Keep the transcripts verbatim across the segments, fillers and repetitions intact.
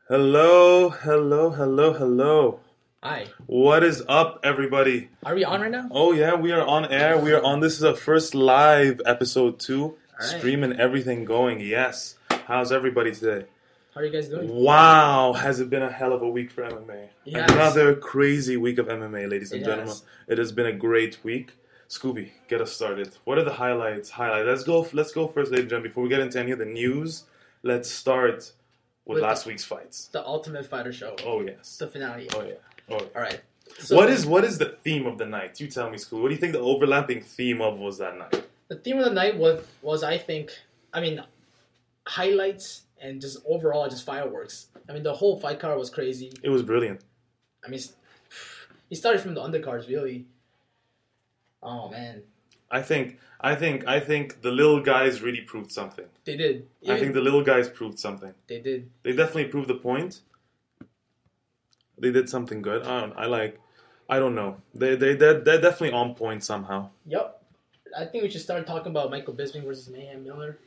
Hello, hello, hello, hello. Hi. What is up, everybody? Are we on right now? Oh, yeah, we are on air. We are on. This is our first live episode two. All right. Streaming everything going. Yes. How's everybody today? How are you guys doing? Wow, has it been a hell of a week for M M A? Yes. Another crazy week of M M A, ladies and It gentlemen. has. It has been a great week. Scooby, get us started. What are the highlights? Highlight. Let's go. Let's go first, ladies and gentlemen. Before we get into any of the news, let's start with, With last the- week's fights. The Ultimate Fighter show. Oh yes. The finale. Oh yeah. Oh yeah. All right. So what is what is the theme of the night? You tell me, Scooby. What do you think the overlapping theme of was that night? the theme of the night was was I think I mean highlights and just overall just fireworks. I mean the whole fight card was crazy. It was brilliant. I mean he started from the undercards really. Oh man, I think I think I think the little guys really proved something. they did. I Even- think the little guys proved something. they did. They definitely proved the point. They did something good. I don't, I like. I don't know. They they they're, they're definitely on point somehow. Yep. I think we should start talking about Michael Bisping versus Mayhem Miller.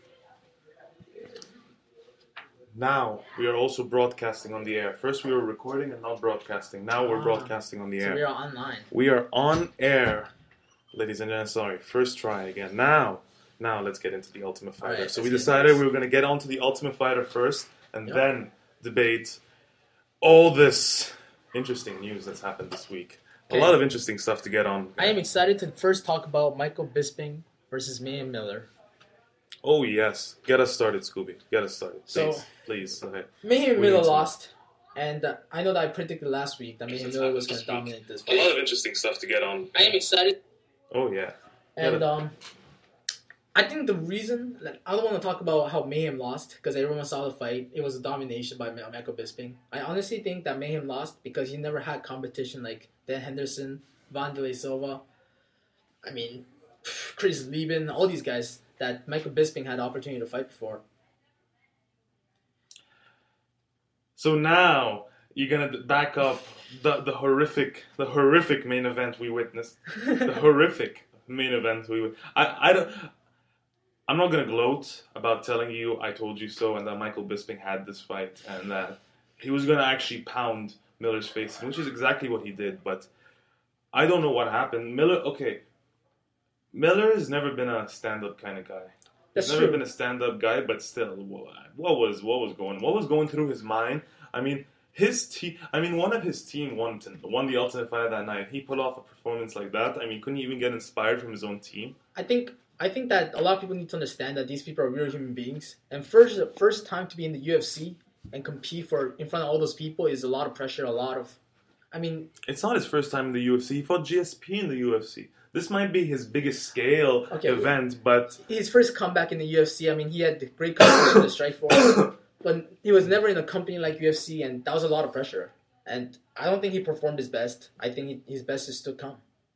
Now we are also broadcasting on the air. First we were recording and not broadcasting. Now we're Ah. broadcasting on the So air. we are online. We are on air, ladies and gentlemen. Sorry, first try again. Now, now let's get into the Ultimate Fighter. Alright, so let's we get decided this. we were going to get onto the Ultimate Fighter first, and Yep. then debate all this interesting news that's happened this week. A Okay. lot of interesting stuff to get on. I am excited to first talk about Michael Bisping versus Mayhem Miller. Oh yes, get us started, Scooby. Get us started, So- please, please. Okay. Mayhem We Miller need to- lost, and uh, I know that I predicted last week that Mayhem Miller was going to dominate this A fight. lot of interesting stuff to get on. I am excited, Oh yeah. and um, I think the reason like, I don't want to talk about how Mayhem lost because everyone saw the fight. It was a domination by Ma- Michael Bisping. I honestly think that Mayhem lost because he never had competition like Dan Henderson, Vanderlei Silva. I mean, Chris Lieben, all these guys that Michael Bisping had the opportunity to fight before. So now you're gonna back up the the horrific the horrific main event we witnessed. The horrific main event we wit- I I don't. I'm not gonna gloat about telling you I told you so and that Michael Bisping had this fight and that he was gonna actually pound Miller's face, which is exactly what he did. But I don't know what happened. Miller, okay. Miller has never been a stand-up kind of guy. That's He's never true. been a stand-up guy, but still, what, what was what was going what was going through his mind? I mean, his team. I mean, one of his team won to, won the Ultimate Fighter that night. He put off a performance like that. I mean, couldn't he even get inspired from his own team? I think I think that a lot of people need to understand that these people are real human beings, and first first time to be in the U F C and compete for in front of all those people is a lot of pressure, a lot of. I mean, It's not his first time in the U F C. He fought G S P in the U F C. This might be his biggest scale Okay. event, but his first comeback in the U F C. I mean, he had great competition to strike for, but he was never in a company like U F C, and that was a lot of pressure. And I don't think he performed his best. I think he, his best is still come.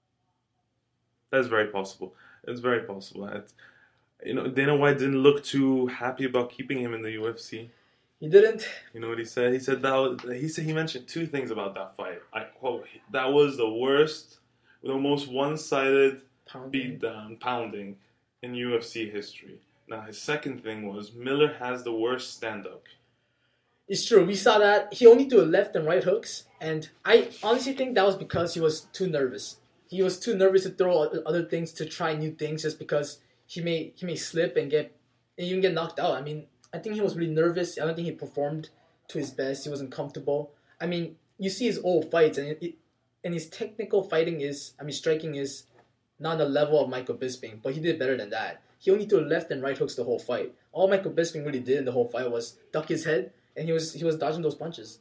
that's very possible. It's very possible. It's, you know, Dana White didn't look too happy about keeping him in the U F C. He didn't. You know what he said? He said that was, he said he mentioned two things about that fight. I quote: "That was the worst, the most one-sided Pounding. beatdown, pounding in U F C history." Now his second thing was Miller has the worst stand-up. It's true. We saw that he only threw left and right hooks, and I honestly think that was because he was too nervous. He was too nervous to throw o- other things to try new things, just because he may he may slip and get and even get knocked out. I mean, I think he was really nervous. I don't think he performed to his best. He wasn't comfortable. I mean, you see his old fights, and it, it, and his technical fighting is, I mean, striking is not on the level of Michael Bisping, but he did better than that. He only threw left and right hooks the whole fight. All Michael Bisping really did in the whole fight was duck his head, and he was he was dodging those punches.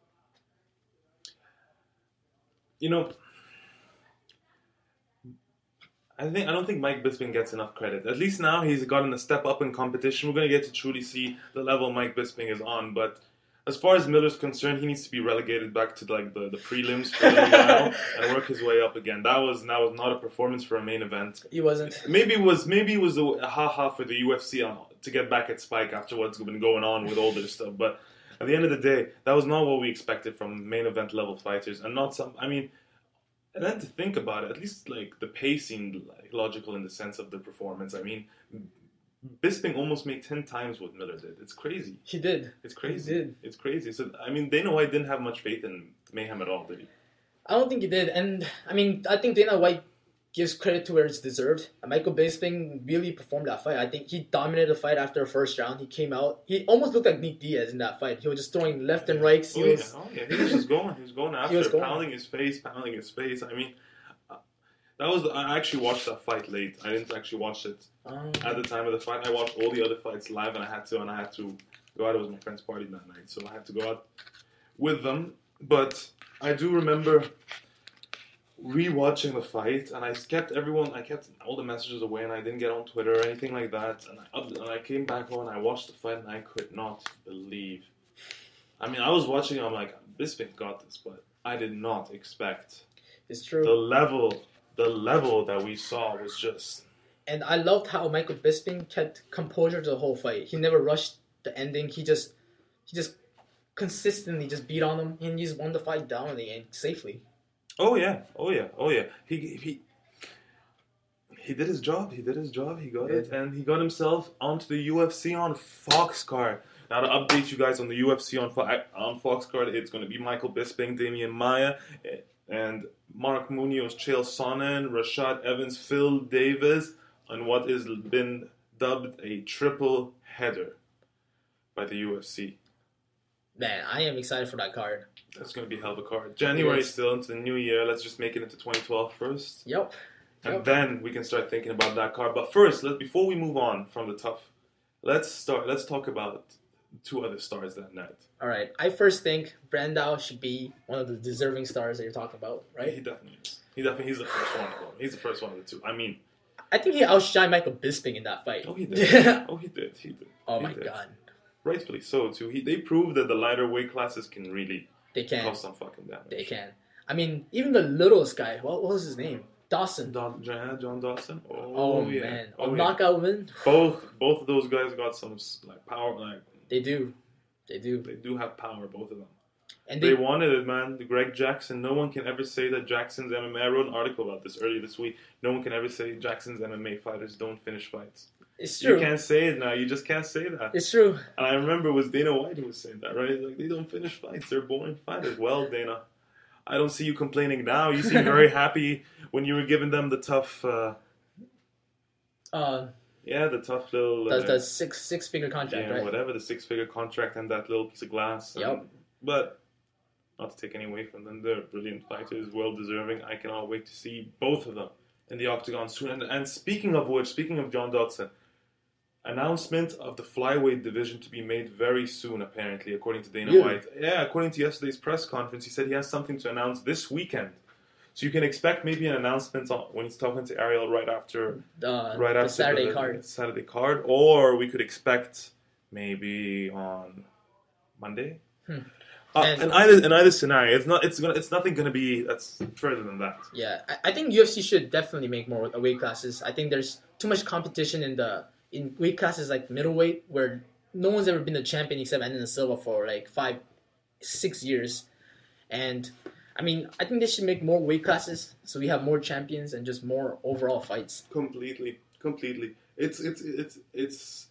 You know, I think I don't think Mike Bisping gets enough credit. At least now he's gotten a step up in competition. We're gonna get to truly see the level Mike Bisping is on. But as far as Miller's concerned, he needs to be relegated back to like the, the prelims for a little while and work his way up again. That was that was not a performance for a main event. He wasn't. Maybe it was maybe it was a, a ha-ha for the U F C on, to get back at Spike after what's been going on with all their stuff. But at the end of the day, that was not what we expected from main event level fighters, and not some. I mean, and then to think about it, at least like the pacing, like logical in the sense of the performance. I mean, Bisping almost made ten times what Miller did. It's crazy. He did. It's crazy. He did. It's crazy. So I mean, Dana White didn't have much faith in Mayhem at all, did he? I don't think he did, and I mean, I think Dana White gives credit to where it's deserved. Michael Bisping really performed that fight. I think he dominated the fight after the first round. He came out. He almost looked like Nick Diaz in that fight. He was just throwing left and right. He oh, was, yeah. oh yeah, he was just going. He was going after, was going. pounding his face, pounding his face. I mean, uh, that was. The, I actually watched that fight late. I didn't actually watch it um, at the time of the fight. I watched all the other fights live, and I had to, and I had to go out. It was my friend's party that night, so I had to go out with them. But I do remember rewatching the fight, and I kept everyone, I kept all the messages away, and I didn't get on Twitter or anything like that. And I, and I came back home, and I watched the fight, and I could not believe. I mean, I was watching, I'm like, Bisping got this, but I did not expect. It's true. The level, the level that we saw was just. And I loved how Michael Bisping kept composure to the whole fight. He never rushed the ending. He just, he just consistently just beat on him, and he just won the fight down in the end safely. Oh yeah, oh yeah, oh yeah. He he he did his job. He did his job. He got it, and he got himself onto the U F C on Fox card. Now to update you guys on the U F C on on Fox card, it's going to be Michael Bisping, Damian Maia, and Mark Munoz, Chael Sonnen, Rashad Evans, Phil Davis, on what has been dubbed a triple header by the U F C. Man, I am excited for that card. That's going to be a hell of a card. January Yes. still into the new year. Let's just make it into twenty twelve first. Yep. And Yep. then we can start thinking about that card. But first, let before we move on from the tough, let's start. Let's talk about two other stars that night. All right. I first think Brandao should be one of the deserving stars that you're talking about, He right? definitely is. He definitely he's the first one of them. He's the first one of the two. I mean, I think he outshined Michael Bisping in that fight. oh he did. oh he did. He did. Oh He my did. god. Rightfully so too. He they proved that the lighter weight classes can really They can. cause some fucking damage. They can. I mean, even the littlest guy, what, what was his name? Dawson. Don, John, John Dawson. Oh, Oh, yeah. man. Oh, a yeah. knockout win? Both both of those guys got some like power. Like They do. They do. they do have power. Both of them. And They they, wanted it, man. The Greg Jackson. No one can ever say that Jackson's M M A. I wrote an article about this earlier this week. No one can ever say Jackson's M M A fighters don't finish fights. it's You true. can't say it now. You just can't say that. It's true. And I remember it was Dana White who was saying that, right? Like, they don't finish fights. They're boring fighters. Well, Dana, I don't see you complaining now. You seem very happy when you were giving them the tough, uh, Uh, yeah, the tough little, uh, does the six six figure contract, yeah, right? whatever, the six-figure contract and that little piece of glass. Yep. And, but not to take any away from them. They're brilliant fighters, well-deserving. I cannot wait to see both of them in the octagon soon. And, and speaking of which, speaking of John Dodson, announcement of the flyweight division to be made very soon, apparently, according to Dana Really? White. Yeah, according to yesterday's press conference, he said he has something to announce this weekend. So you can expect maybe an announcement on, when he's talking to Ariel right after, The, right the after Saturday the, card. Saturday card, or we could expect maybe on Monday. Hmm. Uh, And- in either in either scenario, it's not it's gonna it's nothing gonna be that's further than that. Yeah, I, I think U F C should definitely make more weight classes. I think there's too much competition in the in weight classes like middleweight, where no one's ever been the champion except Anderson Silva for like five, six years, and I mean I think they should make more weight classes so we have more champions and just more overall fights. Completely, completely. It's it's it's it's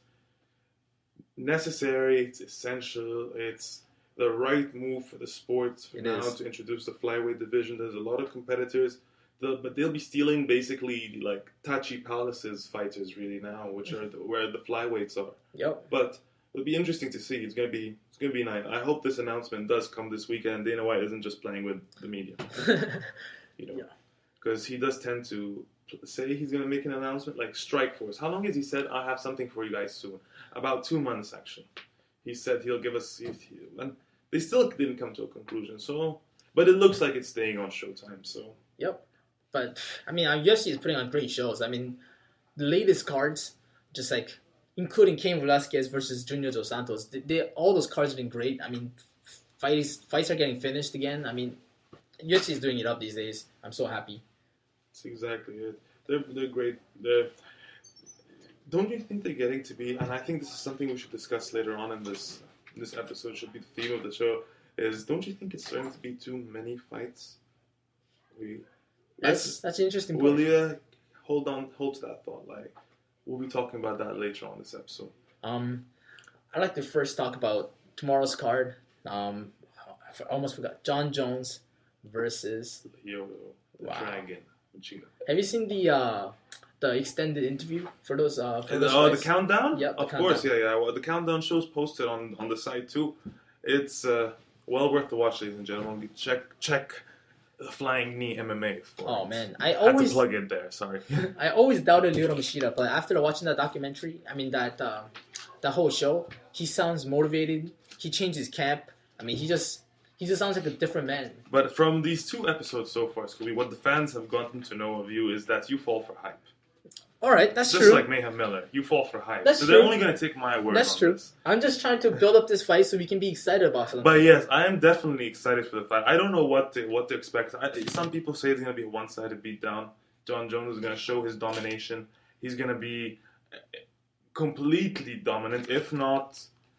necessary. It's essential. It's the right move for the sport It now is. to introduce the flyweight division. There's a lot of competitors, the, but they'll be stealing basically like Tachi Palace's fighters really now, which are the, where the flyweights are. Yep. But it'll be interesting to see. It's gonna be it's gonna be nice. I hope this announcement does come this weekend. Dana White isn't just playing with the media, you know, Yeah. because he does tend to say he's gonna make an announcement like Strikeforce. How long has he said I have something for you guys soon? About two months actually. He said he'll give us, he, he, and they still didn't come to a conclusion. So, but it looks like it's staying on Showtime. So Yep. But I mean, U F C is putting on great shows. I mean, the latest cards, just like including Cain Velasquez versus Junior Dos Santos, they, they all those cards have been great. I mean, fights fights are getting finished again. I mean, U F C is doing it up these days. I'm so happy. that's exactly it. They're they're great. They're. Don't you think they're getting to be? And I think this is something we should discuss later on in this in this episode. Should be the theme of the show. Is don't you think it's starting to be too many fights? We That's that's an interesting point. will you hold on, hold to that thought? Like, we'll be talking about that later on this episode. Um, I'd like to first talk about tomorrow's card. Um, I almost forgot. John Jones versus Lyoto, the Wow. Dragon, Machida. Have you seen the uh, the extended interview for those? Uh, for And, those oh, the fights? countdown? Yep, the Of course, countdown. yeah, yeah. Well, the countdown show's posted on, on the site too. It's uh, well worth the watch, ladies and gentlemen. Check check the Flying Knee M M A. For Oh it. man, I I had to always plug it there. Sorry. I always doubted Lyoto Machida, but after watching that documentary, I mean that uh, that whole show, he sounds motivated. He changed his camp. I mean, he just he just sounds like a different man. But from these two episodes so far, Scooby, what the fans have gotten to know of you is that you fall for hype. All right, that's Just true. like Mayhem Miller, you fall for hype. That's so true. they're only going to take my word That's on true. this. I'm just trying to build up this fight so we can be excited about something. But yes, I am definitely excited for the fight. I don't know what to what to expect. I, some people say it's going to be a one-sided beatdown. John Jones is going to show his domination. He's going to be completely dominant, if not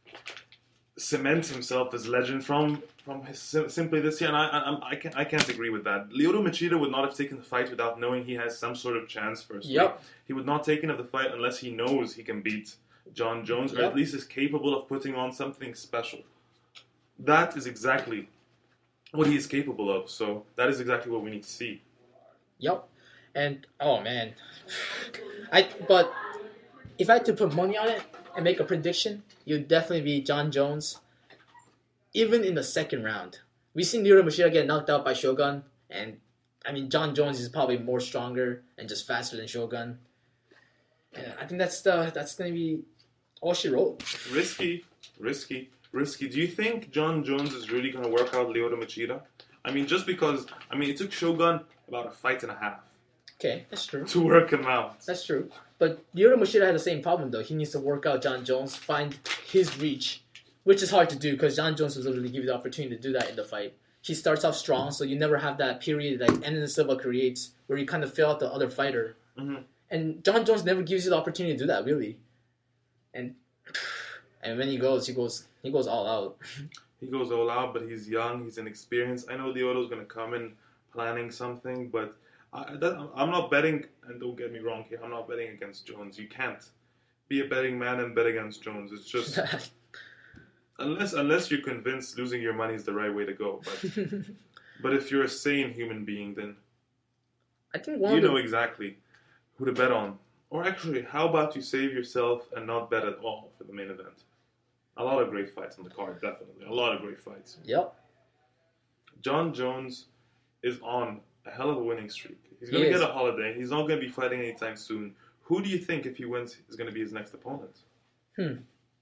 cement himself as legend from from his, simply this year. And I I, I can't I can't agree with that. Lyoto Machida would not have taken the fight without knowing he has some sort of chance first. Yep. He would not take of the fight unless he knows he can beat John Jones, or Yep. at least is capable of putting on something special. That is exactly what he is capable of. So that is exactly what we need to see. Yep. And oh man, I but if I had to put money on it and make a prediction, it would definitely be John Jones. Even in the second round, we've seen Lyoto Machida get knocked out by Shogun, and I mean John Jones is probably more stronger and just faster than Shogun. And I think that's the that's gonna be all she wrote. Risky, risky, risky. Do you think John Jones is really going to work out Lyoto Machida? I mean, just because, I mean, it took Shogun about a fight and a half Okay, that's true. to work him out. That's true. But Lyoto Machida has the same problem though. He needs to work out John Jones, find his reach, which is hard to do because John Jones was literally give you the opportunity to do that in the fight. He starts off strong, so you never have that period like Anderson Silva creates where you kind of fail out the other fighter. Mm-hmm. And John Jones never gives you the opportunity to do that, really. And and when he goes, he goes he goes all out. He goes all out, but he's young, he's inexperienced. I know Lyoto's going to come in planning something, but I, that, I'm not betting, and don't get me wrong here, I'm not betting against Jones. You can't be a betting man and bet against Jones. It's just, unless unless you're convinced losing your money is the right way to go. But but if you're a sane human being, then I think one you of the, know exactly who to bet on. Or actually, how about you save yourself and not bet at all for the main event? A lot of great fights on the card, definitely. A lot of great fights. Yep. John Jones is on a hell of a winning streak. He's He going to is. get a holiday. He's not going to be fighting anytime soon. Who do you think, if he wins, is going to be his next opponent? Hmm.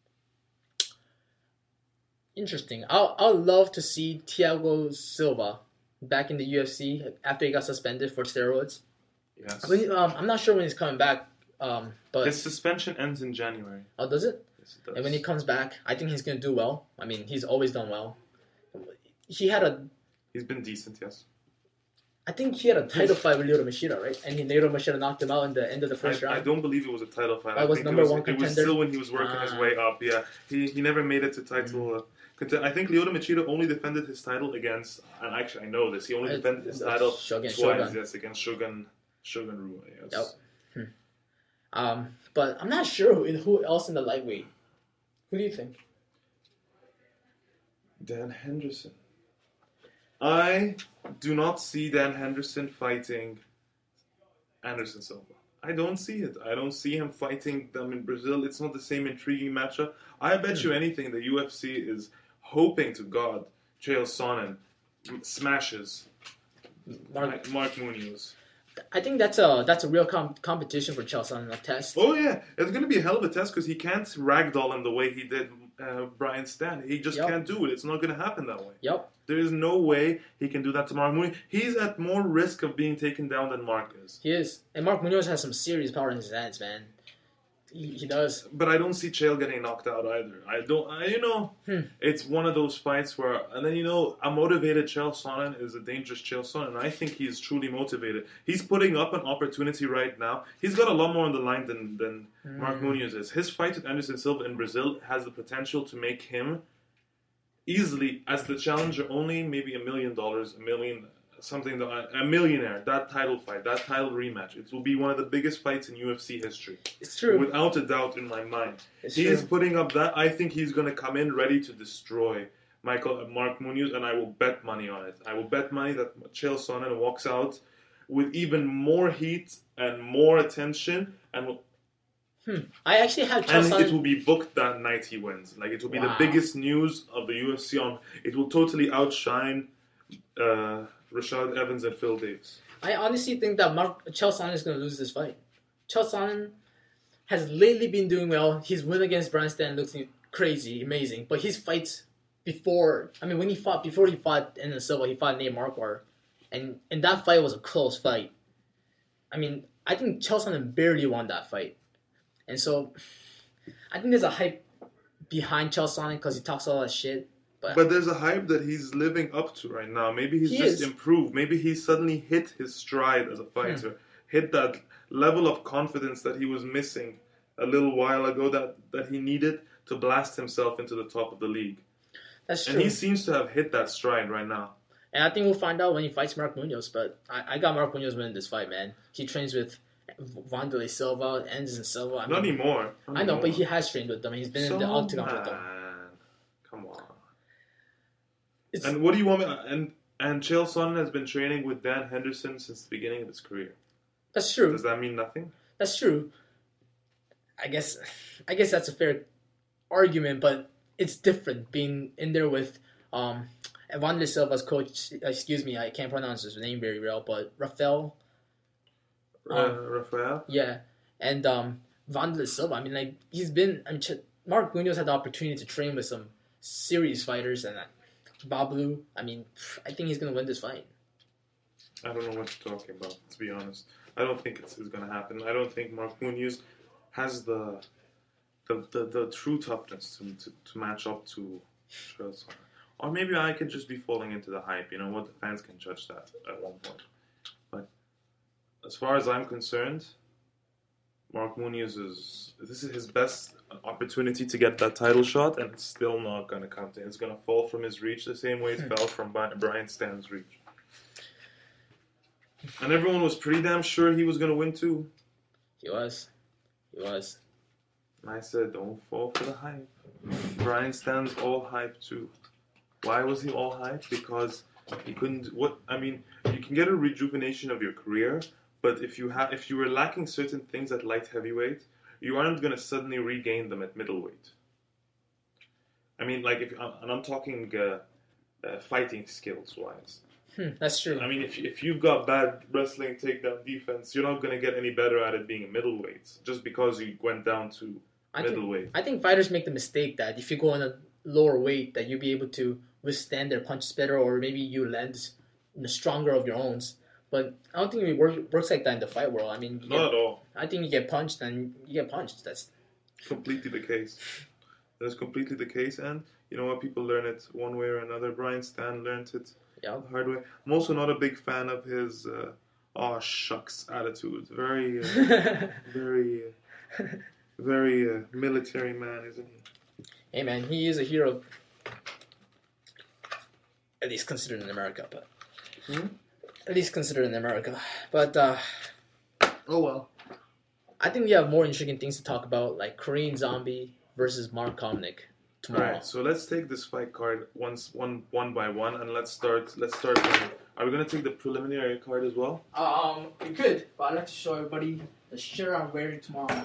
Interesting. I'll I'll love to see Thiago Silva back in the U F C after he got suspended for steroids. Yes. When, um, I'm not sure when he's coming back, um, but His suspension ends in January. oh, does it? Yes, it does. And when he comes back, I think he's gonna do well. I mean, he's always done well. He had a, He's been decent, yes. I think he had a title fight with Lyoto Machida, right? And he, Lyoto Machida knocked him out in the end of the first I, I round. don't believe it was a title fight. Oh, I it was think number it was, one It was contender? still when he was working his Ah. way up, yeah. He he never made it to title. Uh, contend- I think Lyoto Machida only defended his title against, and actually I know this, he only Uh, defended his uh, title Shogun- twice, Shogun. yes, against Shogun, Shogun Rua, yes. Yep. Um, but I'm not sure who, who else in the lightweight. Who do you think? Dan Henderson. I do not see Dan Henderson fighting Anderson Silva. I don't see it. I don't see him fighting them in Brazil. It's not the same intriguing matchup. I bet you anything the U F C is hoping to God Chael Sonnen smashes Mark, Mark Munoz. I think that's a that's a real com- competition for Chelsea on a test. Oh yeah, it's going to be a hell of a test because he can't ragdoll him the way he did uh, Brian Stan. He just Yep. can't do it. It's not going to happen that way. Yep. There is no way he can do that to Mark Munoz. He's at more risk of being taken down than Mark is. He is. And Mark Munoz has some serious power in his hands, man. He, he does. But I don't see Chael getting knocked out either. I don't. I, you know, Hmm. it's one of those fights where, and then you know, a motivated Chael Sonnen is a dangerous Chael Sonnen, and I think he's truly motivated. He's putting up an opportunity right now. He's got a lot more on the line than than Mark Hmm. Munoz is. His fight with Anderson Silva in Brazil has the potential to make him easily, as the challenger, only maybe a million dollars, a million something that I, a millionaire, that title fight, that title rematch, it will be one of the biggest fights in U F C history. It's true. Without a doubt in my mind. It's He is true. putting up that. I think he's going to come in ready to destroy Michael Mark Munoz, and I will bet money on it. I will bet money that Chael Sonnen walks out with even more heat and more attention, and will, Hmm. I actually have Chael and Sonnen. it will be booked that night he wins. Like, it will be Wow. the biggest news of the U F C on. It will totally outshine uh, Rashad Evans and Phil Davis. I honestly think that Mark Chael Sonnen is going to lose this fight. Chael Sonnen has lately been doing well. His win against Brian Stann looks crazy, amazing. But his fights before, I mean, when he fought, before he fought Anderson Silva, he fought Nate Marquardt. And, and that fight was a close fight. I mean, I think Chael Sonnen barely won that fight. And so, I think there's a hype behind Chael Sonnen because he talks all that shit. But, But there's a hype that he's living up to right now. Maybe he's He just is. improved. Maybe he's suddenly hit his stride as a fighter. Hmm. Hit that level of confidence that he was missing a little while ago that, that he needed to blast himself into the top of the league. that's true. And he seems to have hit that stride right now. And I think we'll find out when he fights Mark Munoz. But I, I got Mark Munoz winning this fight, man. He trains with Wanderlei Silva, Anderson Silva. I Not mean, anymore. Not I know, anymore. but he has trained with them. He's been in the So, octagon with man, them. come on. It's, And what do you want me? And and Chael Sonnen has been training with Dan Henderson since the beginning of his career. that's true. Does that mean nothing? That's true. I guess, I guess that's a fair argument, but it's different being in there with um, Wanderlei Silva's coach. Excuse me, I can't pronounce his name very well, but Rafael. Uh, Um, Rafael. Yeah, and um, Wanderlei Silva. I mean, like he's been. I mean, Ch- Mark Munoz had the opportunity to train with some serious fighters, and uh, Bablu. I mean, I think he's gonna win this fight. I don't know what you're talking about, to be honest. I don't think it's, it's going to happen. I don't think Mark Munoz has the the, the, the true toughness to, to, to match up to Chael Sonnen. Or maybe I could just be falling into the hype. You know what? The fans can judge that at one point. But as far as I'm concerned, Mark Munoz is... This is his best opportunity to get that title shot, and it's still not going to come to him. It's going to fall from his reach the same way it fell from Brian Stann's reach. And everyone was pretty damn sure he was going to win too. He was, he was. And I said, don't fall for the hype. Brian Stann's all hype too. Why was he all hype? Because he couldn't. What I mean, you can get a rejuvenation of your career, but if you have, if you were lacking certain things at light heavyweight, you aren't going to suddenly regain them at middleweight. I mean, like if and I'm talking uh, uh, fighting skills wise. Hmm, that's true. I mean, if if you've got bad wrestling takedown defense, you're not going to get any better at it being a middleweight just because you went down to I think, middleweight. I think fighters make the mistake that if you go in a lower weight, that you'll be able to withstand their punches better, or maybe you land stronger of your own. But I don't think it work, works like that in the fight world. I mean, you Not get, at all. I think you get punched, and you get punched. That's Completely the case. That is completely the case, and you know what? People learn it one way or another. Brian Stann learned it yeah. the hard way. I'm also not a big fan of his uh, "aw shucks" attitude. Very, uh, very, uh, very uh, military man, isn't he? Hey man, he is a hero, at least considered in America. But Hmm? at least considered in America. But uh, Oh well. I think we have more intriguing things to talk about, like Korean Zombie versus Mark Komnick tomorrow. Alright, so let's take this fight card once, one, one by one, and let's start. Let's start. From, are we gonna take the preliminary card as well? Um, you could, but I'd like to show everybody the shirt I'm wearing tomorrow.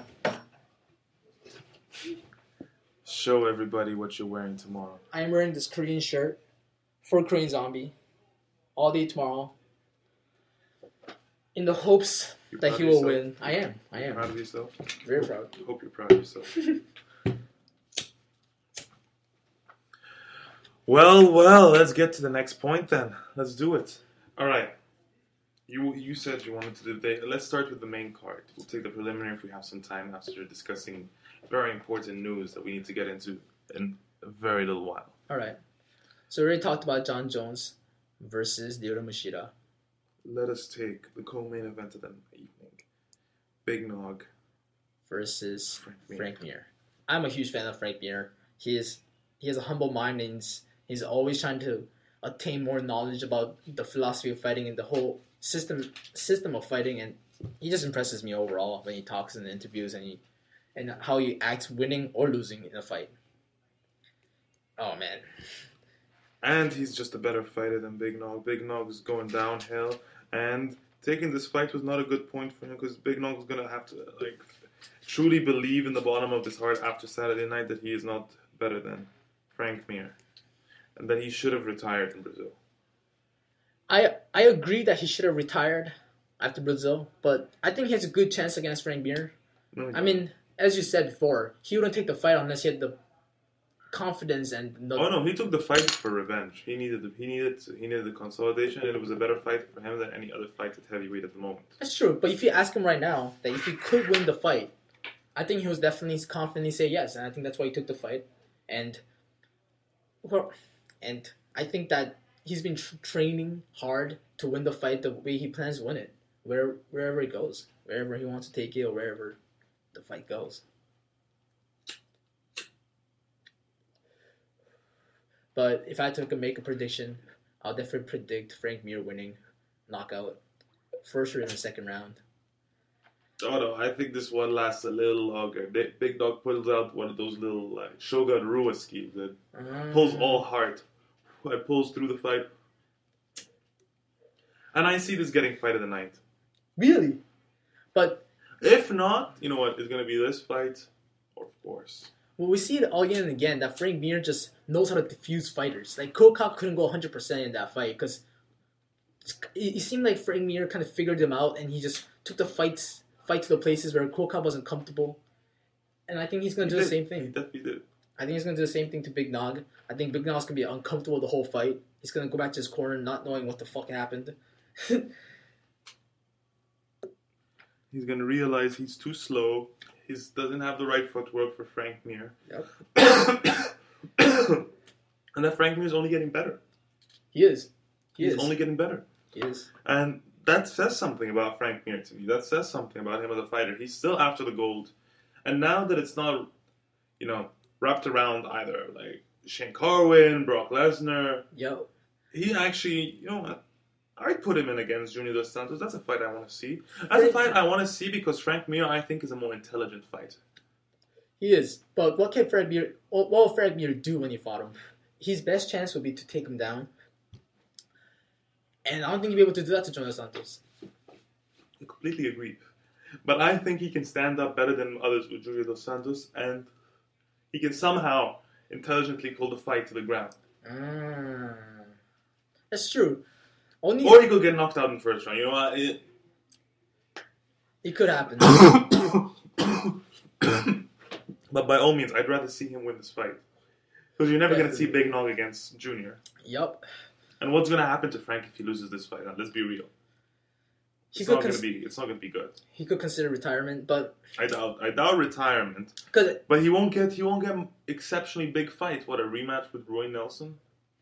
Show everybody what you're wearing tomorrow. I am wearing this Korean shirt for Korean Zombie all day tomorrow, in the hopes You're that proud he of will yourself? win. I am. I am. Proud of yourself? Very proud. Hope you're proud of yourself. Well, well, let's get to the next point then. Let's do it. All right. You you said you wanted to do the. Let's start with the main card. We'll take the preliminary if we have some time after discussing very important news that we need to get into in a very little while. All right. So we already talked about John Jones versus Ryota Mushida. Let us take the co-main event of the evening. Big Nog versus Frank Mir. Frank Mir. I'm a huge fan of Frank Mir. He is he has a humble mind, and he's, he's always trying to attain more knowledge about the philosophy of fighting and the whole system system of fighting. And he just impresses me overall when he talks in the interviews and he and how he acts winning or losing in a fight. Oh man. And he's just a better fighter than Big Nog. Big Nog is going downhill, and taking this fight was not a good point for him because Big Nog was gonna have to like truly believe in the bottom of his heart after Saturday night that he is not better than Frank Mir, and that he should have retired in Brazil. I I agree that he should have retired after Brazil, but I think he has a good chance against Frank Mir. No, I mean, as you said before, he wouldn't take the fight unless he had the confidence and the... Oh no, he took the fight for revenge. He needed the, he needed he needed the consolidation, and it was a better fight for him than any other fight at heavyweight at the moment. That's true, but if you ask him right now that if he could win the fight, I think he was definitely confidently say yes, and I think that's why he took the fight. And well, and I think that he's been tr- training hard to win the fight the way he plans to win it, where wherever it goes, wherever he wants to take it, or wherever the fight goes. But if I had to make a prediction, I'll definitely predict Frank Mir winning knockout, first or in the second round. Oh no, I think this one lasts a little longer. Big, Big Dog pulls out one of those little like Shogun Rua schemes that Um, pulls all heart. It pulls through the fight. And I see this getting fight of the night. Really? But If not, you know what, it's going to be this fight, of course. well, we see it all again and again that Frank Mir just knows how to diffuse fighters. Like, Cro Cop couldn't go one hundred percent in that fight because it, it seemed like Frank Mir kind of figured him out and he just took the fights fight to the places where Cro Cop wasn't comfortable. And I think he's going to do He the did. same He thing. definitely did. I think he's going to do the same thing to Big Nog. I think Big Nog's going to be uncomfortable the whole fight. He's going to go back to his corner not knowing what the fuck happened. He's going to realize he's too slow. He doesn't have the right footwork for Frank Mir. Yep. And that Frank Mir is only getting better. He is. He He's is. only getting better. He is. And that says something about Frank Mir to me. That says something about him as a fighter. He's still after the gold. And now that it's not, you know, wrapped around either like Shane Carwin, Brock Lesnar, Yep. he actually, you know what? I'd put him in against Junior Dos Santos. That's a fight I want to see. That's a fight I want to see because Frank Mir, I think, is a more intelligent fighter. He is. But what can Frank Mir, what will Frank Mir do when you fought him? His best chance would be to take him down. And I don't think he'll be able to do that to Junior Dos Santos. I completely agree. But I think he can stand up better than others with Junior Dos Santos, and he can somehow intelligently pull the fight to the ground. Mm. That's true. Only Or he could get knocked out in the first round. You know what? It, it could happen. but by all means, I'd rather see him win this fight. Because you're never going to see Definitely. Big Nog against Junior. Yup. And what's going to happen to Frank if he loses this fight? Now, let's be real. He It's could not going cons- to be. It's not going to be good. he could consider retirement, but I doubt. I doubt retirement. because But he won't get. He won't get exceptionally big fight. What, a rematch with Roy Nelson?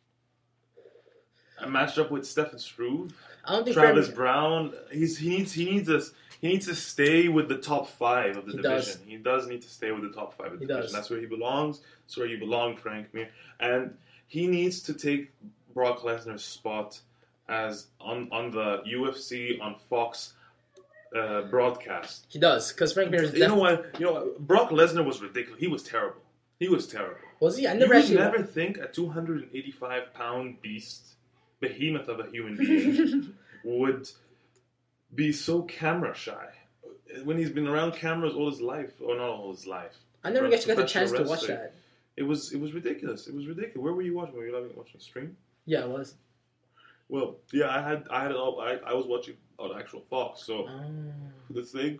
A matchup with Stefan Struve, I don't think Travis Frank, Brown. He's he needs he needs us. He needs to stay with the top five of the He division. does. He does need to stay with the top five of the He division. does. That's where he belongs. That's where you belong, Frank Mir. And he needs to take Brock Lesnar's spot as on on the U F C on Fox uh, broadcast. he does. Because Frank Mir is You know def- what? You know what? Brock Lesnar was ridiculous. He was terrible. He was terrible. Was he? I You never would actually. never think a two hundred eighty-five pound beast, behemoth of a human being, would be so camera shy when he's been around cameras all his life, or not all his life. I never Pro- actually got the chance to professional watch wrestling. that. It was it was ridiculous. It was ridiculous. Where were you watching? Were you like, watching the stream? Yeah, it was. Well, yeah, I had I had it all, I I was watching on actual Fox. So Oh. the thing,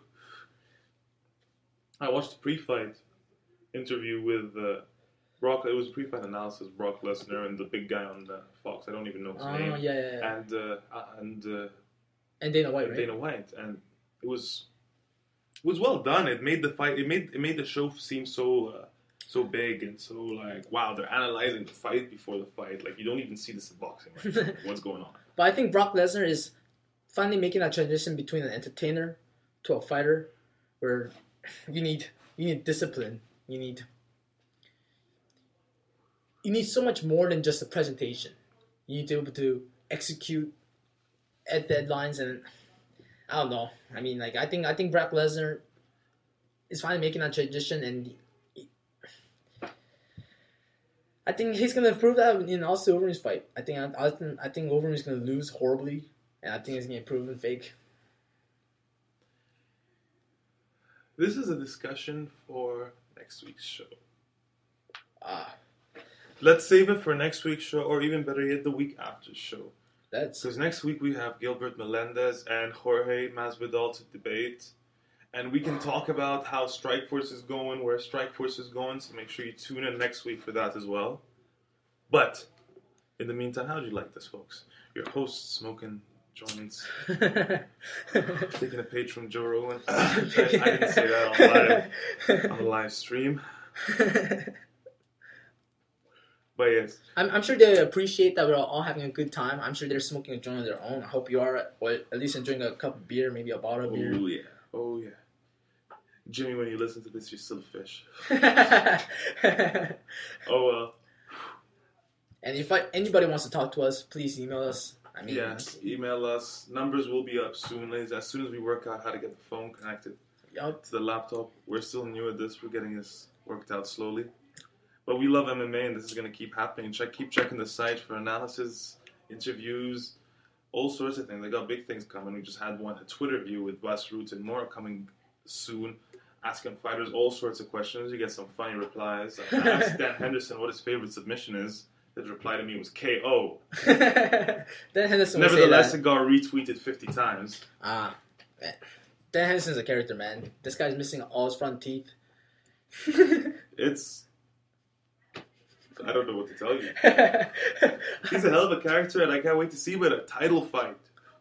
I watched the pre-fight interview with uh, Brock. It was a pre-fight analysis. Brock Lesnar and the big guy on the Fox. I don't even know his Oh, name. yeah, yeah, yeah. And uh, uh, and uh, And Dana White, right? Dana White, and it was it was well done. It made the fight. It made it made the show seem so uh, so big and so like wow. They're analyzing the fight before the fight. Like you don't even see this in boxing. Right now. What's going on? But I think Brock Lesnar is finally making that transition between an entertainer to a fighter, where you need you need discipline. You need you need so much more than just a presentation. You need to be able to execute at deadlines, and I don't know. I mean, like I think I think Brock Lesnar is finally making that transition, and he, I think he's gonna prove that in also Overeem's fight. I think I, I think I think Overeem is gonna lose horribly, and I think he's gonna get proven fake. This is a discussion for next week's show. Ah, let's save it for next week's show, or even better yet, the week after show. That's because next week we have Gilbert Melendez and Jorge Masvidal to debate, and we can talk about how Strikeforce is going, where Strikeforce is going. So make sure you tune in next week for that as well. But in the meantime, how do you like this, folks? Your host smoking joints, taking a page from Joe Rogan. I, I didn't say that on live on the live stream. But yes. I'm, I'm sure they appreciate that we're all having a good time. I'm sure they're smoking a joint of their own. I hope you are, or at least enjoying a cup of beer, maybe a bottle of beer. Oh, yeah. Oh, yeah. Jimmy, when you listen to this, you're still a fish. Oh, well. And if I, anybody wants to talk to us, please email us. I mean, yes, email us. Numbers will be up soon. As soon as we work out how to get the phone connected yep. to the laptop. We're still new at this. We're getting this worked out slowly. But we love M M A, and this is going to keep happening. Check, keep checking the site for analysis, interviews, all sorts of things. They got big things coming. We just had one, a Twitter view with Wes Roots and more coming soon, asking fighters all sorts of questions. You get some funny replies. I asked Dan Henderson what his favorite submission is. His reply to me was K O. Dan Henderson. Nevertheless, it got retweeted fifty times. Ah, man. Dan Henderson's a character, man. This guy's missing all his front teeth. It's... I don't know what to tell you. He's a hell of a character, and I can't wait to see him in a title fight.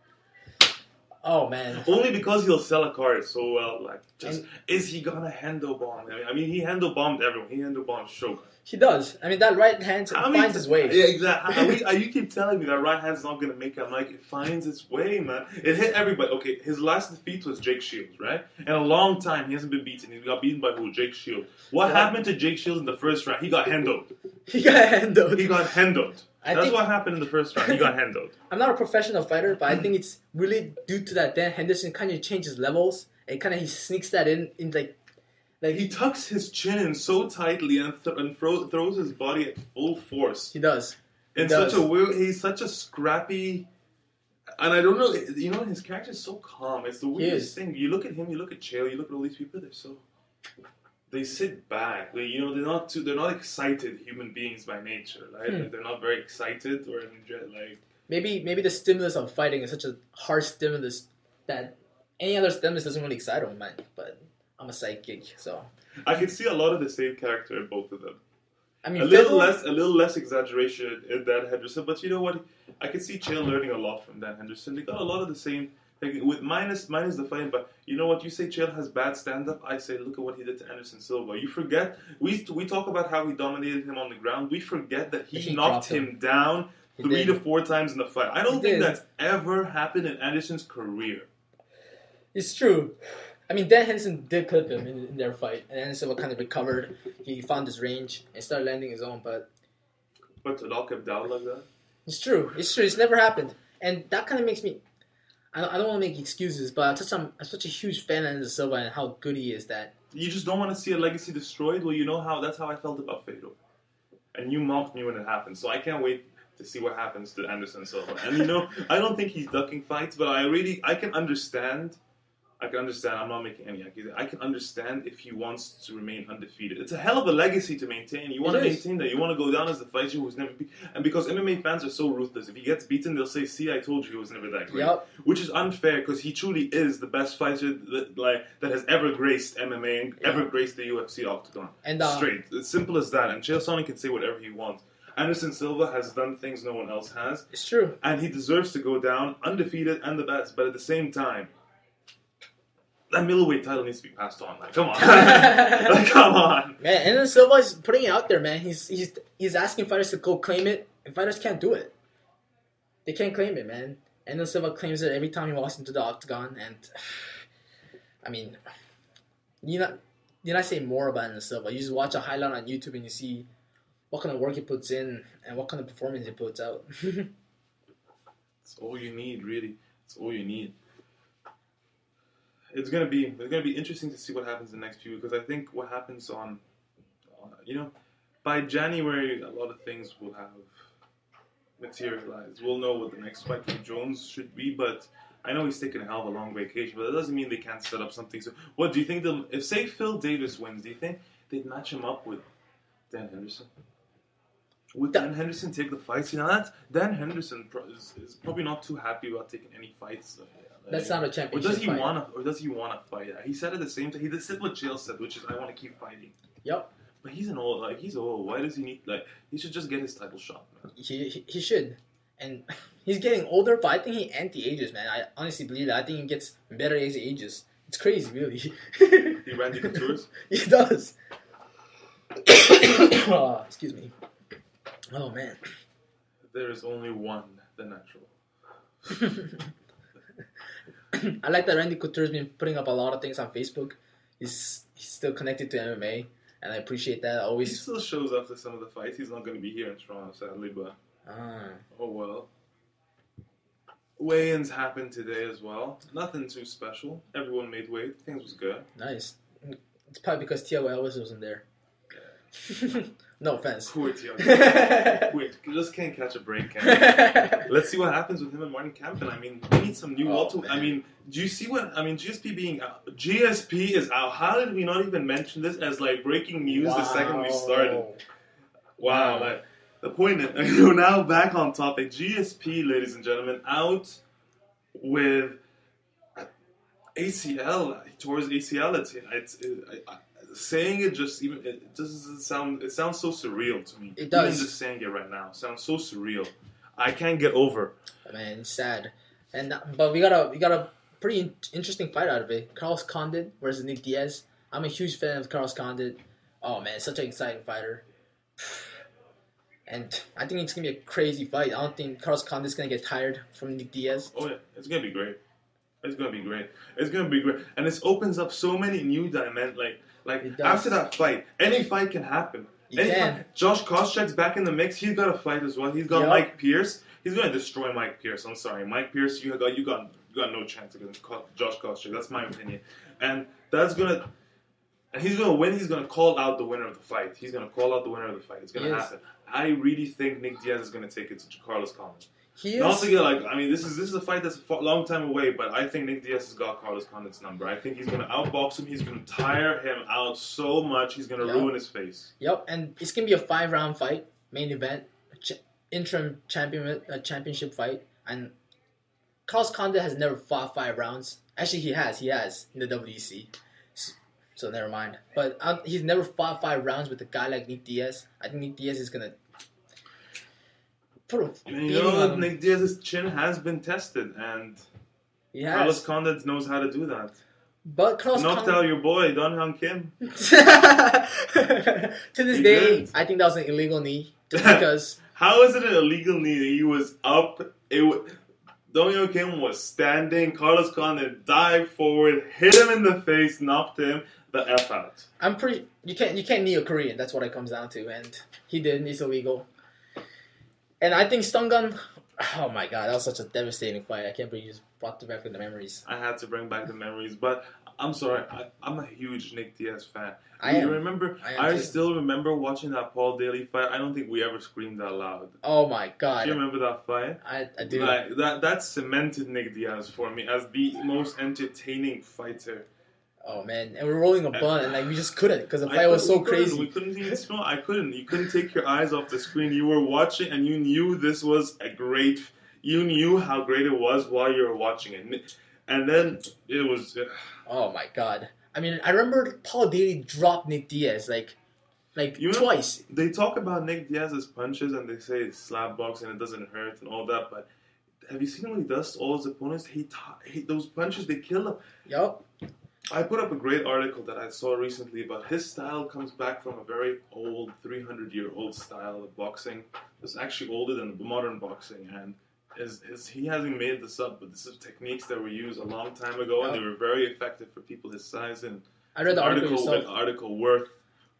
Oh, man. Only because he'll sell a card so well. Like, just and, is he gonna handle bomb? I mean, I mean, he handle bombed everyone. He handle bombed Shogun. He does. I mean, that right hand I finds mean, his way. Yeah, exactly. I mean, you keep telling me that right hand's not gonna make it. I'm like, it finds its way, man. It hit everybody. Okay, his last defeat was Jake Shields, right? In a long time, he hasn't been beaten. He got beaten by who? Jake Shields. What yeah. happened to Jake Shields in the first round? He got handled. He got handled. He got handled. I That's think, what happened in the first round. He got handled. I'm not a professional fighter, but I think it's really due to that Dan Henderson kind of changes levels and kind of he sneaks that in, in like, like he tucks his chin in so tightly and, th- and throw- throws his body at full force. He does. In he does. such a weird, he's such a scrappy, and I don't know. You know, his character is so calm. It's the weirdest thing. You look at him, you look at Chael, you look at all these people. They're so. They sit back. They, you know, they're not too. They're not excited human beings by nature. Right? Hmm. Like, they're not very excited or like. Maybe maybe the stimulus of fighting is such a harsh stimulus that any other stimulus doesn't really excite them, man. But I'm a psychic, so. I can see a lot of the same character in both of them. I mean, a little less, a little less exaggeration in Dan Henderson, but you know what? I can see Chael learning a lot from Dan Henderson. They got a lot of the same. Like, with minus minus the fighting, but you know what? You say Chael has bad stand-up. I say, look at what he did to Anderson Silva. You forget we we talk about how he dominated him on the ground. We forget that he, he knocked him, him down he three did. to four times in the fight. I don't he think did. that's ever happened in Anderson's career. It's true. I mean, Dan Henderson did clip him in, in their fight, and Anderson Silva kind of recovered. He found his range and started landing his own, but but to knock him down like that, it's true. It's true. It's never happened, and that kind of makes me. I don't, I don't want to make excuses, but I'm such, I'm, I'm such a huge fan of Anderson Silva and how good he is that... You just don't want to see a legacy destroyed? Well, you know how... That's how I felt about Fedor. And you mocked me when it happened, so I can't wait to see what happens to Anderson Silva. And, you know, I don't think he's ducking fights, but I really... I can understand... I can understand, I'm not making any accusations. I can understand if he wants to remain undefeated. It's a hell of a legacy to maintain. You want it to is. maintain that. You want to go down as the fighter who's never beat. And because M M A fans are so ruthless, if he gets beaten, they'll say, see, I told you he was never that great. Yep. Which is unfair because he truly is the best fighter that, like, that has ever graced M M A and yep. ever graced the U F C octagon. And, uh, Straight. It's simple as that. And Chael Sonnen can say whatever he wants. Anderson Silva has done things no one else has. It's true. And he deserves to go down undefeated and the best. But at the same time, that middleweight title needs to be passed on. Like, come on. Like, come on. Man, Anderson Silva is putting it out there, man. He's he's he's asking fighters to go claim it, and fighters can't do it. They can't claim it, man. Anderson Silva claims it every time he walks into the octagon, and I mean, you not you not say more about Anderson Silva. You just watch a highlight on YouTube and you see what kind of work he puts in and what kind of performance he puts out. It's all you need, really. It's all you need. It's gonna be it's gonna be interesting to see what happens in the next few because I think what happens on, uh, you know, by January a lot of things will have materialized. We'll know what the next fight for Jones should be, but I know he's taking a hell of a long vacation, but that doesn't mean they can't set up something. So, what do you think? They'll, if say Phil Davis wins, do you think they'd match him up with Dan Henderson? Would Dan Henderson take the fights? You know, that's Dan Henderson pro- is, is probably not too happy about taking any fights. Uh, That's not a Or championship does he fight. want to? Or does he want to fight? He said at the same time. He said what Chael said, which is, "I want to keep fighting." Yep. But he's an old, like he's old. Why does he need like? He should just get his title shot, man. He, he he should. And he's getting older, but I think he anti-ages, man. I honestly believe that. I think he gets better as he ages. It's crazy, really. He Randy Couture's. He does. Oh, excuse me. Oh, man. There is only one, the natural. I like that Randy Couture's been putting up a lot of things on Facebook. He's he's still connected to M M A, and I appreciate that. I He always. still shows up to some of the fights. He's not going to be here in Toronto, sadly, but Ah, oh well. Weigh-ins happened today as well. Nothing too special. Everyone made weight. Things was good. nice. It's probably because Tiago Elvis wasn't there. No offense. Poor Tiago. Wait, you just can't catch a break. Can you? Let's see what happens with him and Martin Campen. I mean, we need some new Oh, welter. I man. mean, do you see what? I mean, G S P being out. G S P is out. How did we not even mention this as like breaking news the second we started? Wow. Wow. Like, the point is, we're now back on topic. G S P, ladies and gentlemen, out with A C L. Towards A C L, it's, it's it, I, I, saying it just even it doesn't sound. It sounds so surreal to me. It does. Even just saying it right now sounds so surreal. I can't get over. Man, it's sad. And but we got a we got a pretty in- interesting fight out of it. Carlos Condit versus Nick Diaz. I'm a huge fan of Carlos Condit. Oh man, such an exciting fighter. And I think it's gonna be a crazy fight. I don't think Carlos Condit's gonna get tired from Nick Diaz. Oh yeah, it's gonna be great. It's gonna be great. It's gonna be great, and this opens up so many new dimensions. Like, like It does. after that fight, any fight can happen. It Any can. fight- Josh Koscheck's back in the mix. He's got a fight as well. He's got Yup. Mike Pierce. He's gonna destroy Mike Pierce. I'm sorry, Mike Pierce. You got you got you got no chance against Ko- Josh Koscheck. That's my opinion, and that's gonna. And he's gonna win. He's gonna call out the winner of the fight. He's gonna call out the winner of the fight. It's gonna He is. happen. I really think Nick Diaz is gonna take it to Carlos Condit. He Not is. to get like, I mean, this is this is a fight that's a long time away, but I think Nick Diaz has got Carlos Condit's number. I think he's gonna outbox him. He's gonna tire him out so much. He's gonna Yeah. ruin his face. Yep, and it's gonna be a five round fight, main event, ch- interim champion uh, championship fight, and Carlos Condit has never fought five rounds. Actually, he has. He has in the W E C. So, so never mind. But uh, he's never fought five rounds with a guy like Nick Diaz. I think Nick Diaz is gonna put a And beating you know on what? him. Nick Diaz's chin has been tested, and He Carlos has. Condit knows how to do that. But Carlos Knocked Condit. out your boy Don Hyun Kim. To this He day, did. I think that was an illegal knee. Just because. How is it an illegal knee? He was up. It w- Don Hyun Kim was standing. Carlos Condit dived forward, hit him in the face, knocked him the F out. I'm pretty. You can't. You can't knee a Korean. That's what it comes down to, and he did. It's illegal. And I think Stun Gun. Oh my god, that was such a devastating fight. I can't believe you just brought it back with the memories. I had to bring back the memories, but I'm sorry. I, I'm a huge Nick Diaz fan. I you am. remember? I am I, too. still remember watching that Paul Daly fight. I don't think we ever screamed that loud. Oh my god, Do you remember that fight? I, I do. Like that. That cemented Nick Diaz for me as the most entertaining fighter. Oh man, and we're rolling a blunt, and like we just couldn't because the I fight was couldn't- so we couldn't- crazy. We couldn't even smell. I couldn't. You couldn't take your eyes off the screen. You were watching, and you knew this was a great. You knew how great it was while you were watching it, and then it was. Oh my god. I mean, I remember Paul Daly dropped Nick Diaz like, like You know- twice. They talk about Nick Diaz's punches, and they say it's slap boxing, it doesn't hurt, and all that. But have you seen what he does to all his opponents? He, ta- he those punches, they kill him. Yup. I put up a great article that I saw recently about his style comes back from a very old, three hundred year old style of boxing. It's actually older than modern boxing, and his, his, he hasn't made this up, but this is techniques that were used a long time ago, and they were very effective for people his size. And I read the article article, yourself. an article worth